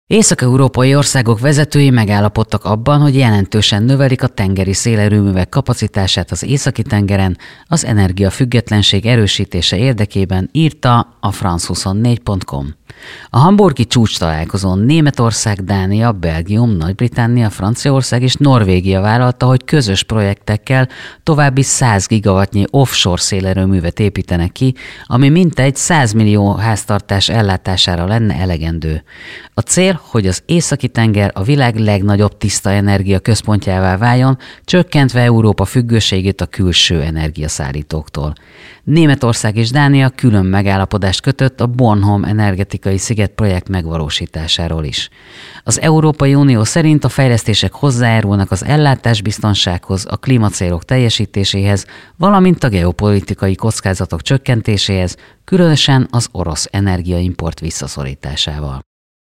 Észak-európai országok vezetői megállapodtak abban, hogy jelentősen növelik a tengeri szélerőművek kapacitását az Északi-tengeren az energiafüggetlenség erősítése érdekében, írta a france24.com. A hamburgi csúcstalálkozón Németország, Dánia, Belgium, Nagy-Britannia, Franciaország és Norvégia vállalta, hogy közös projektekkel további 100 gigawattnyi offshore szélerőművet építenek ki, ami mintegy 100 millió háztartás ellátására lenne elegendő. A cél, hogy az Északi-tenger a világ legnagyobb tiszta energia központjává váljon, csökkentve Európa függőségét a külső energiaszállítóktól. Németország és Dánia külön megállapodást kötött a Bornholm energetikai sziget projekt megvalósításáról is. Az Európai Unió szerint a fejlesztések hozzájárulnak az ellátásbiztonsághoz, a klímacélok teljesítéséhez, valamint a geopolitikai kockázatok csökkentéséhez, különösen az orosz energiaimport visszaszorításával.